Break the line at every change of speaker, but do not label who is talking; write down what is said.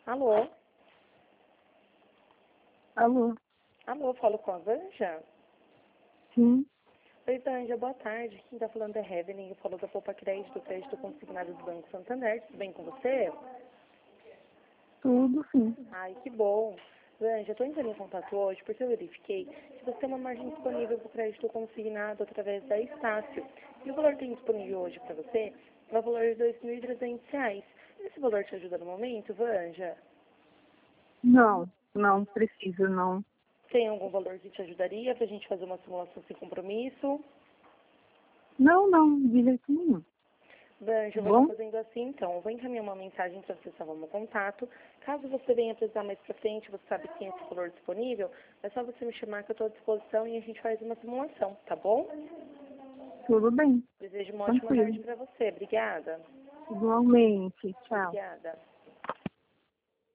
Alô?
Alô?
Alô, falo com a Vanja?
Sim,
Oi, Vanja, boa tarde. Quem tá falando é Evelyn, eu falo da Poupa Crédito Consignado do Banco Santander. Tudo bem com você?
tudo sim.
Ai, que bom. Vanja, eu tô entrando em contato hoje porque eu verifiquei que você tem uma margem disponível para o crédito consignado através da Estácio. E o valor que tem disponível hoje para você é o valor de R$ 2.300. Esse valor te ajuda no momento, Vanja?
Não, não precisa, não.
Tem algum valor que te ajudaria pra gente fazer uma simulação sem compromisso?
Não, de jeito nenhum.
Vanja,
Tá
eu vou estar
bom?
fazendo assim, então. Eu vou encaminhar uma mensagem para você salvar meu contato. Caso você venha precisar mais pra frente, você sabe que tem esse valor disponível, é só você me chamar que eu estou à disposição e a gente faz uma simulação, tá bom?
Tudo bem,
Desejo uma ótima tarde
tranquilo.
para você. Obrigada.
Igualmente, tchau.
Obrigada.